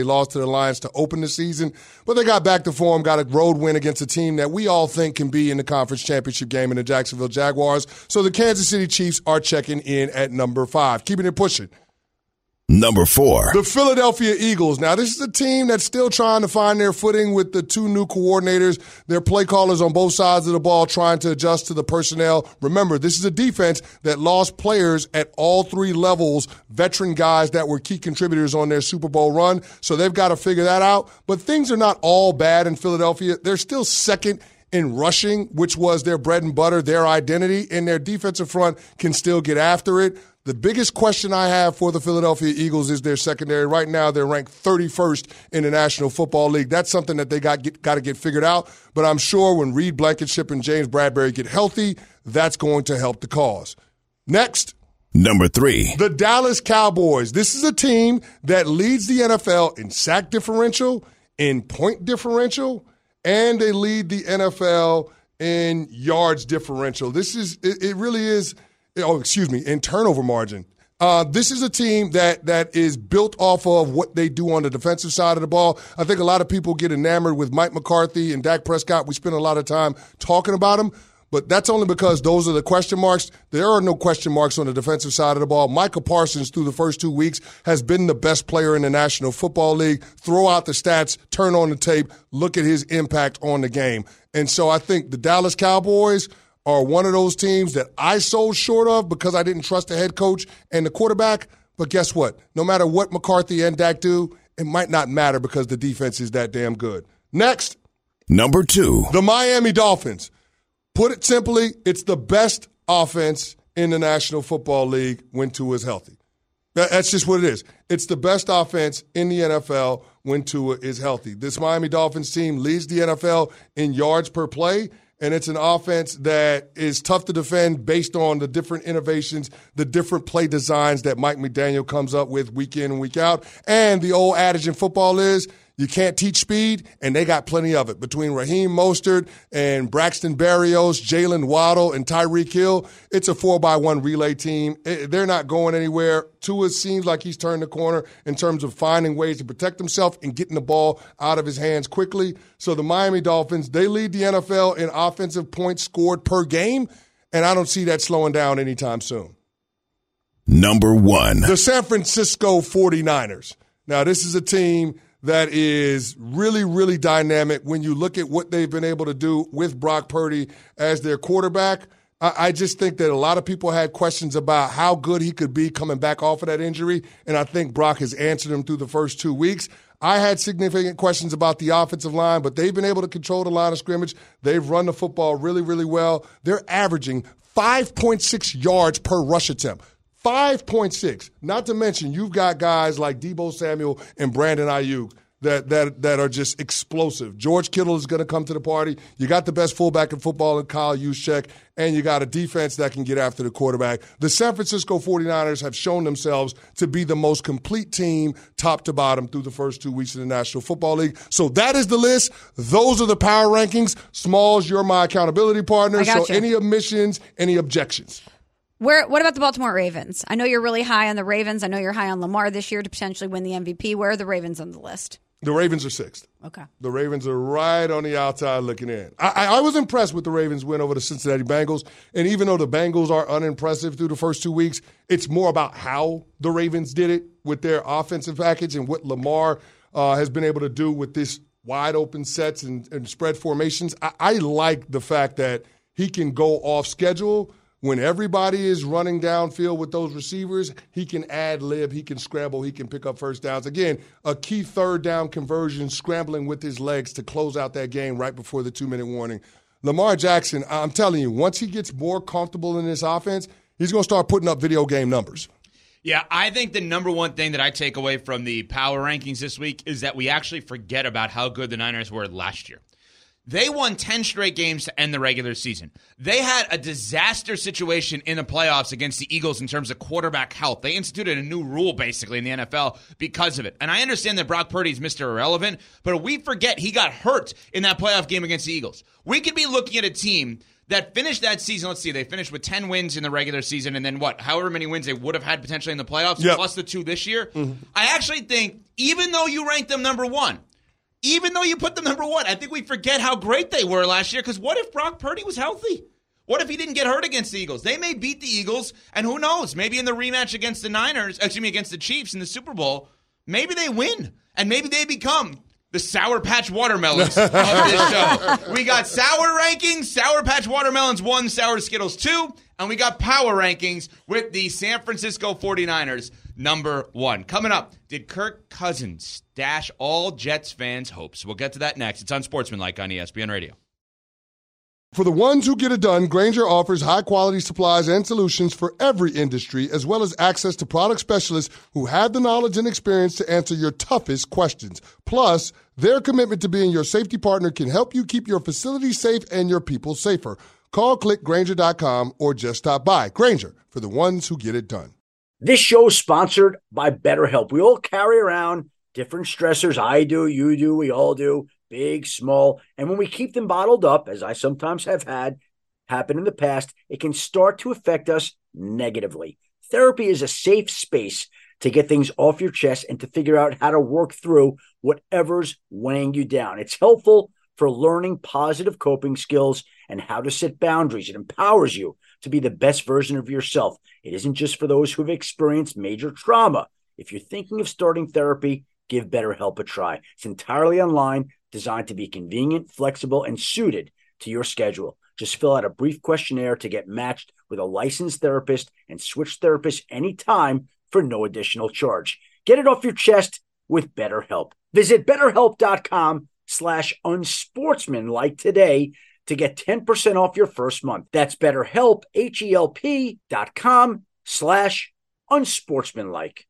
lost to the Lions to open the season. But they got back to form, got a road win against a team that we all think can be in the conference championship game in the Jacksonville Jaguars. So the Kansas City Chiefs are checking in at number five, keeping it pushing. Number four. The Philadelphia Eagles. Now, this is a team that's still trying to find their footing with the two new coordinators, their play callers on both sides of the ball trying to adjust to the personnel. Remember, this is a defense that lost players at all three levels, veteran guys that were key contributors on their Super Bowl run. So they've got to figure that out. But things are not all bad in Philadelphia. They're still second in rushing, which was their bread and butter, their identity, and their defensive front can still get after it. The biggest question I have for the Philadelphia Eagles is their secondary. Right now, they're ranked thirty-first in the National Football League. That's something that they got get, got to get figured out. But I'm sure when Reed Blankenship and James Bradbury get healthy, that's going to help the cause. Next. Number three. The Dallas Cowboys. This is a team that leads the N F L in sack differential, in point differential, and they lead the N F L in yards differential. This is, it, it really is, oh, excuse me, in turnover margin. Uh, this is a team that that is built off of what they do on the defensive side of the ball. I think a lot of people get enamored with Mike McCarthy and Dak Prescott. We spend a lot of time talking about them, but that's only because those are the question marks. There are no question marks on the defensive side of the ball. Micah Parsons, through the first two weeks, has been the best player in the National Football League. Throw out the stats, turn on the tape, look at his impact on the game. And so I think the Dallas Cowboys are one of those teams that I sold short of because I didn't trust the head coach and the quarterback. But guess what? No matter what McCarthy and Dak do, it might not matter because the defense is that damn good. Next. Number two. The Miami Dolphins. Put it simply, it's the best offense in the National Football League when Tua is healthy. That's just what it is. It's the best offense in the N F L when Tua is healthy. This Miami Dolphins team leads the N F L in yards per play. And it's an offense that is tough to defend based on the different innovations, the different play designs that Mike McDaniel comes up with week in and week out. And the old adage in football is you can't teach speed, and they got plenty of it. Between Raheem Mostert and Braxton Berrios, Jalen Waddle, and Tyreek Hill, it's a four by one relay team. They're not going anywhere. Tua seems like he's turned the corner in terms of finding ways to protect himself and getting the ball out of his hands quickly. So the Miami Dolphins, they lead the N F L in offensive points scored per game, and I don't see that slowing down anytime soon. Number one. The San Francisco forty-niners. Now, this is a team that is really, really dynamic when you look at what they've been able to do with Brock Purdy as their quarterback. I, I just think that a lot of people had questions about how good he could be coming back off of that injury, and I think Brock has answered them through the first two weeks. I had significant questions about the offensive line, but they've been able to control the line of scrimmage. They've run the football really, really well. They're averaging five point six yards per rush attempt. five point six. Not to mention, you've got guys like Deebo Samuel and Brandon Ayuk that that that are just explosive. George Kittle is going to come to the party. You got the best fullback in football in Kyle Juszczyk, and you got a defense that can get after the quarterback. The San Francisco forty-niners have shown themselves to be the most complete team top to bottom through the first two weeks of the National Football League. So that is the list. Those are the power rankings. Smalls, you're my accountability partner. I got so you. any omissions, any objections? Where, what about the Baltimore Ravens? I know you're really high on the Ravens. I know you're high on Lamar this year to potentially win the M V P. Where are the Ravens on the list? The Ravens are sixth. Okay. The Ravens are right on the outside looking in. I, I, I was impressed with the Ravens' win over the Cincinnati Bengals. And even though the Bengals are unimpressive through the first two weeks, it's more about how the Ravens did it with their offensive package and what Lamar uh, has been able to do with this wide open sets and, and spread formations. I, I like the fact that he can go off schedule. When everybody is running downfield with those receivers, he can ad-lib, he can scramble, he can pick up first downs. Again, a key third down conversion, scrambling with his legs to close out that game right before the two-minute warning. Lamar Jackson, I'm telling you, once he gets more comfortable in this offense, he's going to start putting up video game numbers. Yeah, I think the number one thing that I take away from the power rankings this week is that we actually forget about how good the Niners were last year. They won ten straight games to end the regular season. They had a disaster situation in the playoffs against the Eagles in terms of quarterback health. They instituted a new rule, basically, in the N F L because of it. And I understand that Brock Purdy is Mister Irrelevant, but we forget he got hurt in that playoff game against the Eagles. We could be looking at a team that finished that season. Let's see, they finished with ten wins in the regular season, and then what? However many wins they would have had potentially in the playoffs, yep. plus the two this year. Mm-hmm. I actually think, even though you ranked them number one, even though you put them number one, I think we forget how great they were last year. Because what if Brock Purdy was healthy? What if he didn't get hurt against the Eagles? They may beat the Eagles, and who knows? Maybe in the rematch against the Niners, excuse me, against the Chiefs in the Super Bowl, maybe they win, and maybe they become the Sour Patch Watermelons of this show. We got Sour Rankings, Sour Patch Watermelons one, Sour Skittles two, and we got Power Rankings with the San Francisco forty-niners number one. Coming up, did Kirk Cousins dash all Jets fans' hopes? We'll get to that next. It's Unsportsmanlike on E S P N Radio. For the ones who get it done, Grainger offers high-quality supplies and solutions for every industry, as well as access to product specialists who have the knowledge and experience to answer your toughest questions. Plus, their commitment to being your safety partner can help you keep your facility safe and your people safer. Call, click Grainger dot com, or just stop by. Grainger, for the ones who get it done. This show is sponsored by BetterHelp. We all carry around different stressors. I do, you do, we all do. Big, small, and when we keep them bottled up, as I sometimes have had happen in the past, it can start to affect us negatively. Therapy is a safe space to get things off your chest and to figure out how to work through whatever's weighing you down. It's helpful for learning positive coping skills and how to set boundaries. It empowers you to be the best version of yourself. It isn't just for those who've experienced major trauma. If you're thinking of starting therapy, give BetterHelp a try. It's entirely online, designed to be convenient, flexible, and suited to your schedule. Just fill out a brief questionnaire to get matched with a licensed therapist and switch therapists anytime for no additional charge. Get it off your chest with BetterHelp. Visit BetterHelp.com slash unsportsmanlike today to get ten percent off your first month. That's BetterHelp, H-E-L-P dot com slash unsportsmanlike.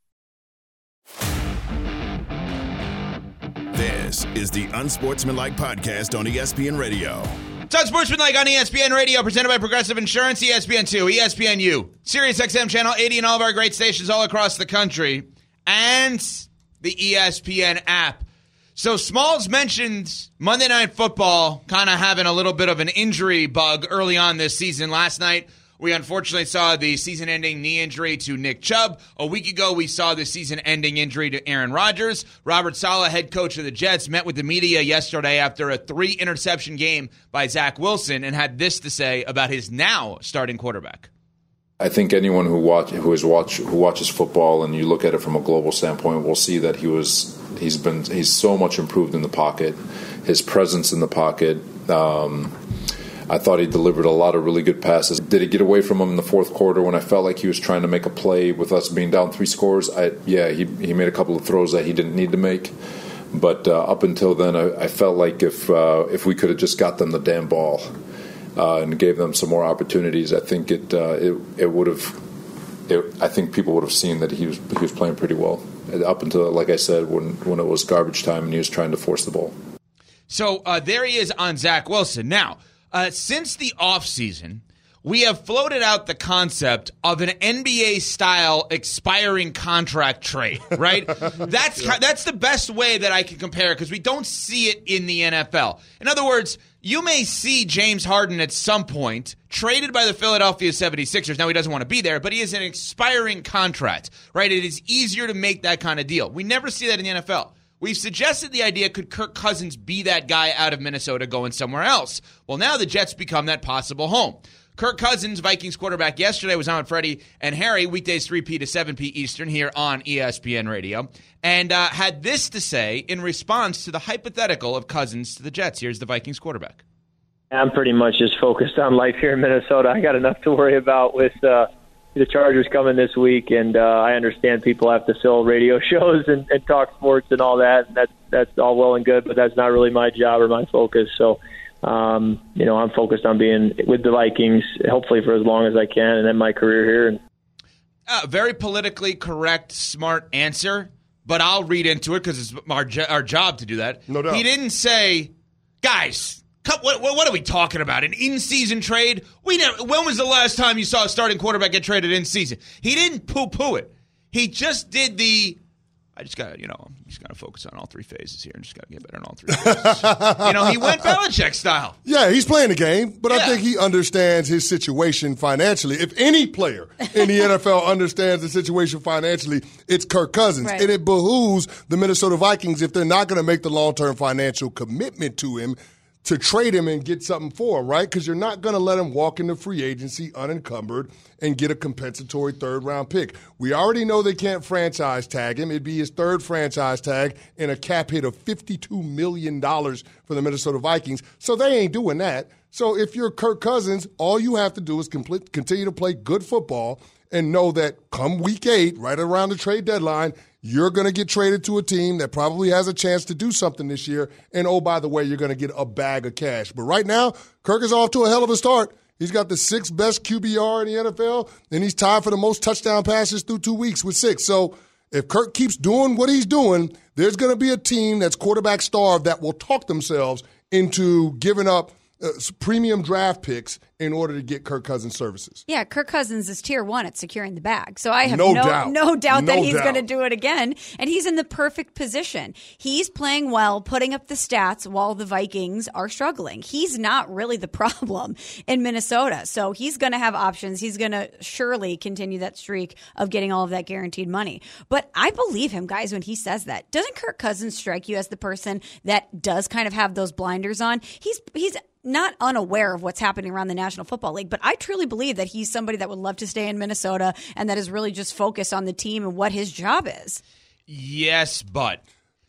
This is the Unsportsmanlike Podcast on E S P N Radio. It's Unsportsmanlike on E S P N Radio, presented by Progressive Insurance, E S P N two, E S P N U, Sirius X M Channel eighty, and all of our great stations all across the country, and the E S P N app. So Smalls mentioned Monday Night Football kind of having a little bit of an injury bug early on this season. Last night, we unfortunately saw the season-ending knee injury to Nick Chubb. A week ago, we saw the season-ending injury to Aaron Rodgers. Robert Saleh, head coach of the Jets, met with the media yesterday after a three-interception game by Zach Wilson and had this to say about his now starting quarterback. I think anyone who watch who is watch who watches football and you look at it from a global standpoint will see that he was he's been he's so much improved in the pocket, his presence in the pocket. Um, I thought he delivered a lot of really good passes. Did it get away from him in the fourth quarter when I felt like he was trying to make a play with us being down three scores? I, yeah, he he made a couple of throws that he didn't need to make. But uh, up until then, I, I felt like if uh, if we could have just got them the damn ball uh, and gave them some more opportunities, I think it uh, it it would have. I think people would have seen that he was he was playing pretty well up until, like I said, when when it was garbage time and he was trying to force the ball. So uh, there he is on Zach Wilson now. Uh, since the offseason, we have floated out the concept of an N B A-style expiring contract trade, right? That's yeah. that's the best way that I can compare it because we don't see it in the N F L. In other words, you may see James Harden at some point traded by the Philadelphia seventy-sixers. Now, he doesn't want to be there, but he is an expiring contract, right? It is easier to make that kind of deal. We never see that in the N F L. We've suggested the idea, could Kirk Cousins be that guy out of Minnesota going somewhere else? Well, now the Jets become that possible home. Kirk Cousins, Vikings quarterback, yesterday was on with Freddie and Harry, weekdays three p to seven p Eastern here on E S P N Radio, and uh, had this to say in response to the hypothetical of Cousins to the Jets. Here's the Vikings quarterback. I'm pretty much just focused on life here in Minnesota. I got enough to worry about with uh, the Chargers coming this week, and uh, I understand people have to fill radio shows and, and talk sports and all that, and that's, that's all well and good, but that's not really my job or my focus. So, um, you know, I'm focused on being with the Vikings, hopefully for as long as I can, and then my career here. And uh, very politically correct, smart answer, but I'll read into it because it's our, our job to do that. No doubt. He didn't say, guys, What, what, what are we talking about? An in-season trade? We never, when was the last time you saw a starting quarterback get traded in season? He didn't poo-poo it. He just did the, I just got to, you know, I'm just got to focus on all three phases here and just got to get better in all three phases. You know, he went Belichick style. Yeah, he's playing the game, but Yeah. I think he understands his situation financially. If any player in the N F L understands the situation financially, it's Kirk Cousins. Right. And it behooves the Minnesota Vikings, if they're not going to make the long-term financial commitment to him, to trade him and get something for him, right? Because you're not going to let him walk into free agency unencumbered and get a compensatory third-round pick. We already know they can't franchise tag him. It'd be his third franchise tag and a cap hit of fifty-two million dollars for the Minnesota Vikings. So they ain't doing that. So if you're Kirk Cousins, all you have to do is complete, continue to play good football and know that come week eight, right around the trade deadline, you're going to get traded to a team that probably has a chance to do something this year. And, oh, by the way, you're going to get a bag of cash. But right now, Kirk is off to a hell of a start. He's got the sixth best Q B R in the N F L, and he's tied for the most touchdown passes through two weeks with six. So if Kirk keeps doing what he's doing, there's going to be a team that's quarterback starved that will talk themselves into giving up uh, premium draft picks in order to get Kirk Cousins' services. Yeah, Kirk Cousins is tier one at securing the bag. So I have No no doubt. no doubt that No he's doubt. going to do it again. And he's in the perfect position. He's playing well, putting up the stats while the Vikings are struggling. He's not really the problem in Minnesota. So he's going to have options. He's going to surely continue that streak of getting all of that guaranteed money. But I believe him, guys, when he says that. Doesn't Kirk Cousins strike you as the person that does kind of have those blinders on? He's he's not unaware of what's happening around the National Football League, but I truly believe that he's somebody that would love to stay in Minnesota and that is really just focused on the team and what his job is. Yes, but.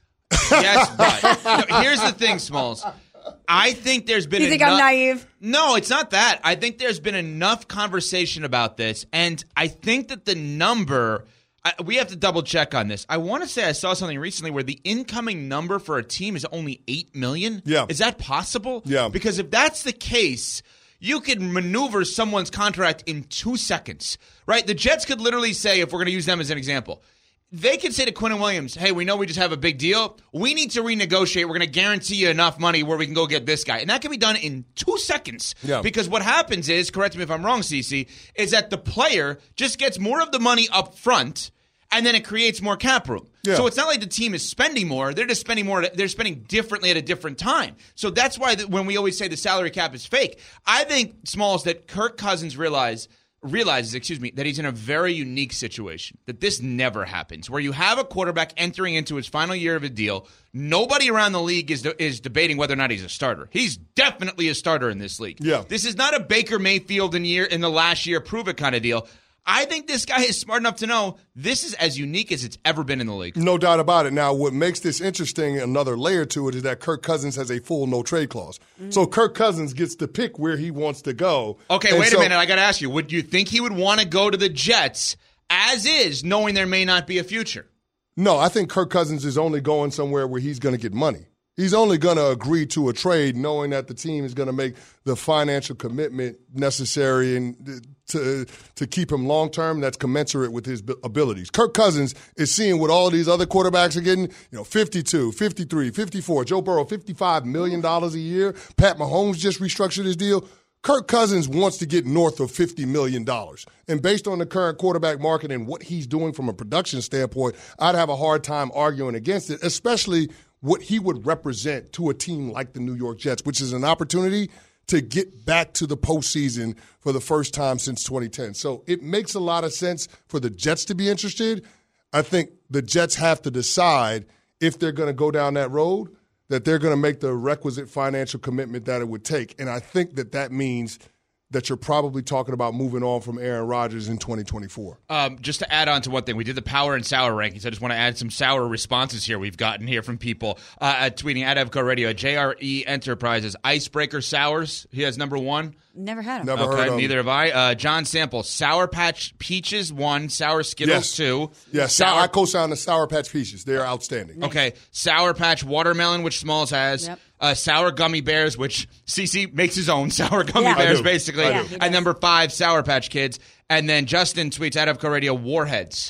Yes, but. No, here's the thing, Smalls. I think there's been You think enough, I'm naive? No, it's not that. I think there's been enough conversation about this, and I think that the number – we have to double check on this. I want to say I saw something recently where the incoming number for a team is only eight million dollars. Yeah. Is that possible? Yeah. Because if that's the case, you could maneuver someone's contract in two seconds, right? The Jets could literally say, if we're going to use them as an example, they could say to Quinnen Williams, hey, we know we just have a big deal. We need to renegotiate. We're going to guarantee you enough money where we can go get this guy. And that can be done in two seconds. Yeah. Because what happens is, correct me if I'm wrong, Cece, is that the player just gets more of the money up front, and then it creates more cap room. Yeah. So it's not like the team is spending more. They're just spending more. They're spending differently at a different time. So that's why the, when we always say the salary cap is fake, I think, Smalls, that Kirk Cousins realize, realizes, excuse me, that he's in a very unique situation, that this never happens, where you have a quarterback entering into his final year of a deal. Nobody around the league is is debating whether or not he's a starter. He's definitely a starter in this league. Yeah. This is not a Baker Mayfield in year in the last year prove it kind of deal. I think this guy is smart enough to know this is as unique as it's ever been in the league. No doubt about it. Now, what makes this interesting, another layer to it, is that Kirk Cousins has a full no-trade clause. Mm. So Kirk Cousins gets to pick where he wants to go. Okay, And wait so, a minute. I got to ask you, would you think he would want to go to the Jets as is, knowing there may not be a future? No, I think Kirk Cousins is only going somewhere where he's going to get money. He's only going to agree to a trade knowing that the team is going to make the financial commitment necessary and to to keep him long-term that's commensurate with his abilities. Kirk Cousins is seeing what all these other quarterbacks are getting, you know, fifty-two, fifty-three, fifty-four. Joe Burrow, fifty-five million dollars a year. Pat Mahomes just restructured his deal. Kirk Cousins wants to get north of fifty million dollars. And based on the current quarterback market and what he's doing from a production standpoint, I'd have a hard time arguing against it, especially what he would represent to a team like the New York Jets, which is an opportunity to get back to the postseason for the first time since twenty ten. So it makes a lot of sense for the Jets to be interested. I think the Jets have to decide if they're going to go down that road, that they're going to make the requisite financial commitment that it would take. And I think that that means that you're probably talking about moving on from Aaron Rodgers in twenty twenty-four. Um, just to add on to one thing, we did the power and sour rankings. I just want to add some sour responses here we've gotten here from people uh, at tweeting at Evco Radio. J R E Enterprises, Icebreaker Sours. He has number one. Never had them. Never okay, heard of neither have I. Uh, John Sample, Sour Patch Peaches one, Sour Skittles Yes. two. Yes, Sour- I co-sign the Sour Patch Peaches. They're outstanding. Okay, Sour Patch Watermelon, which Smalls has. Yep. Uh, sour Gummy Bears, which C C makes his own Sour Gummy Yeah. I Bears, do. basically. I do. Yeah, he And does. number five, Sour Patch Kids. And then Justin tweets at Evco Radio, Warheads.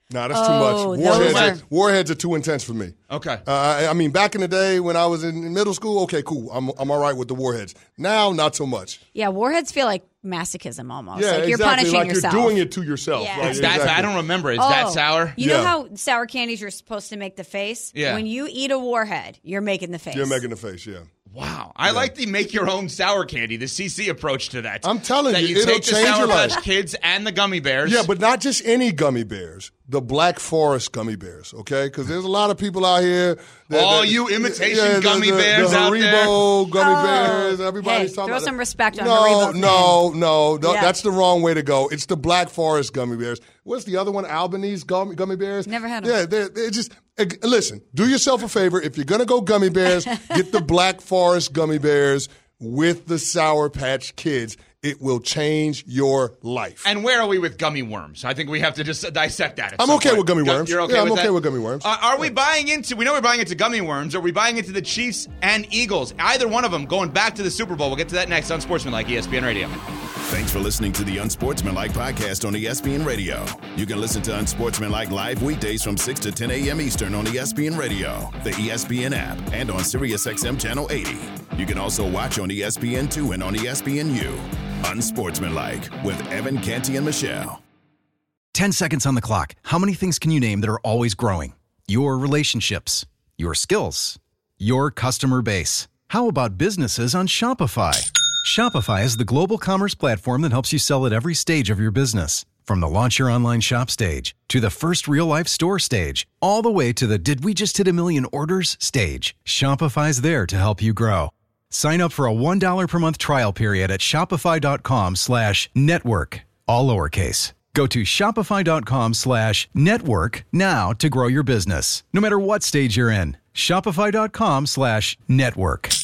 Nah, that's Oh, too much. those Warheads, are- are, warheads are too intense for me. Okay. Uh, I, I mean, back in the day when I was in middle school, okay, cool. I'm I'm all right with the warheads. Now, not so much. Yeah, warheads feel like masochism almost. Yeah, like you're exactly. punishing like yourself. You're doing it to yourself. Yeah. Like, It's that, exactly. I don't remember. Is Oh, that sour? You know Yeah. how sour candies you're supposed to make the face? Yeah. When you eat a warhead, you're making the face. You're making the face, yeah. Wow. I like the make your own sour candy, the C C approach to that. I'm telling that you, you it'll take the change Sour your life. Patch Kids and the gummy bears. Yeah, but not just any gummy bears. The Black Forest gummy bears, okay? Because there's a lot of people out here. That, All that- you imitation yeah, the- gummy the, bears the out there. Haribo gummy Oh, bears. Everybody's hey, talking throw about some that. respect on no, Haribo's no, no, no. Yeah. That's the wrong way to go. It's the Black Forest gummy bears. What's the other one? Albanese gummy, gummy bears? Never had 'em. Yeah, they're, they're just. eh, Listen, do yourself a favor. If you're going to go gummy bears, get the Black Forest gummy bears with the Sour Patch Kids. It will change your life. And where are we with gummy worms? I think we have to just dissect that. at I'm some okay point. with gummy Gu- worms. You're okay Yeah, with I'm okay that? with gummy worms. Uh, are we buying into, we know we're buying into gummy worms. Are we buying into the Chiefs and Eagles? Either one of them going back to the Super Bowl. We'll get to that next on Sportsmanlike E S P N Radio. Thanks for listening to the Unsportsmanlike podcast on E S P N Radio. You can listen to Unsportsmanlike live weekdays from six to ten a.m. Eastern on E S P N Radio, the E S P N app, and on SiriusXM Channel eighty. You can also watch on E S P N two and on E S P N U. Unsportsmanlike with Evan, Canty, and Michelle. ten seconds on the clock. How many things can you name that are always growing? Your relationships, your skills, your customer base. How about businesses on Shopify? Shopify is the global commerce platform that helps you sell at every stage of your business. From the launch your online shop stage to the first real life store stage, all the way to the did we just hit a million orders stage. Shopify's there to help you grow. Sign up for a one dollar per month trial period at shopify.com slash network, all lowercase. Go to shopify.com slash network now to grow your business, no matter what stage you're in. Shopify.com slash network.